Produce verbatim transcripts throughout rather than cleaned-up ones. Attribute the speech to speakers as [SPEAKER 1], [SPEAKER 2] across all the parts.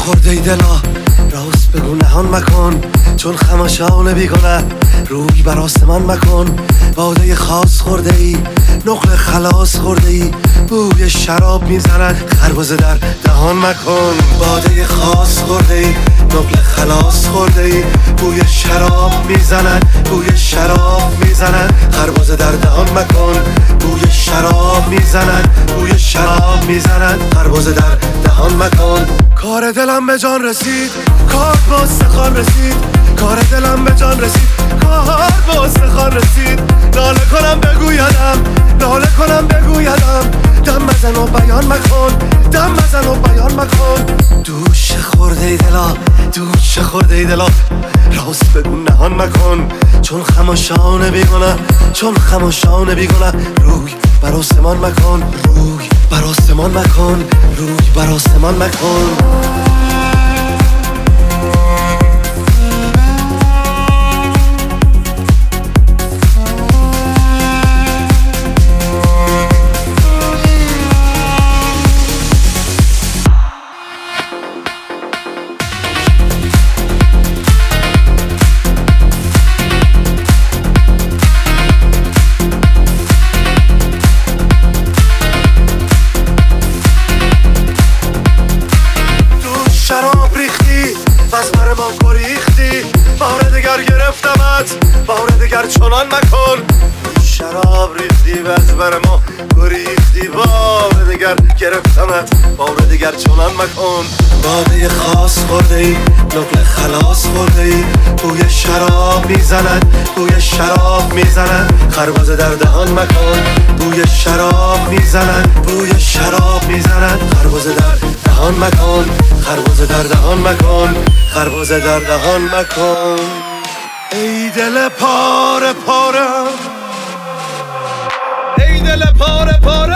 [SPEAKER 1] خورده ای دلا، راست بگو نهان مکن، چون خماشان بیگنه روی بر آسمان مکن. باده خاص خورده ای، نقل خلاص خورده ای، بوی شراب میزند خربزه در دهان مکن. باده خاص خورده ای، نقل خلاص خورده ای، بوی شراب میزند بوی شراب میزند خربزه در دهان مکن. بوی شراب میزند بوی شراب میزند خربزه در دهان مکن. کار دلم به جان رسید، کار با استخوان رسید، کار دلم به جان رسید، کار با استخوان رسید. ناله کنم بگویدم، ناله کنم بگویدم، دم بزن و بیان مکن، دم بزن و بیان مکن. دوش خورده ای دلا، دوش خورده ای دلا، راست بگو نهان مکن، چون خماشان بیگنه، چون خماشان بیگنه روی بر آسمان مکن، روی بر آسمان مکن، روی بر آسمان مکن. شراب ریختی بس بر ما گریختی، بار دگر گرفتمت، بار دگر چنان مکن. شراب ریختی بس بر ما گریختی، بار دگر گرفتمت، بار دگر چنان مکن. باده خاص خورده ای، نقل خلاص خورده ای، بوی شراب میزند بوی شراب میزند خربزه در دهان مکن. بوی شراب میزند بوی شراب میزند خربزه در دهان مکن، خربزه در دهان مکن، خربزه در دهان مکن. ای دل پاره پارم، ای دل پاره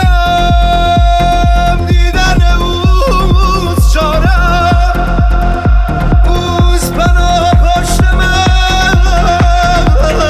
[SPEAKER 1] پارم، دیدن اوز چارم، اوز پناه پشت من.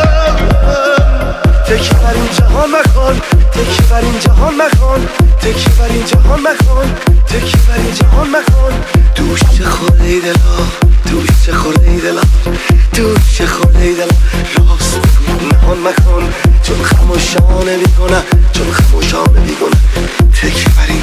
[SPEAKER 1] تکی بر این جهان مکن، تکی بر این جهان مکن، تکی بر این جهان مکن، تکی بر این جهان مکن. دوش خورده ای دلا، دوش خورده ای دلا، دوش خورده ای دلا، راست بگو نهان مکن، چون خماشانه بیگنه، چون خماشانه بیگنه تکی بر این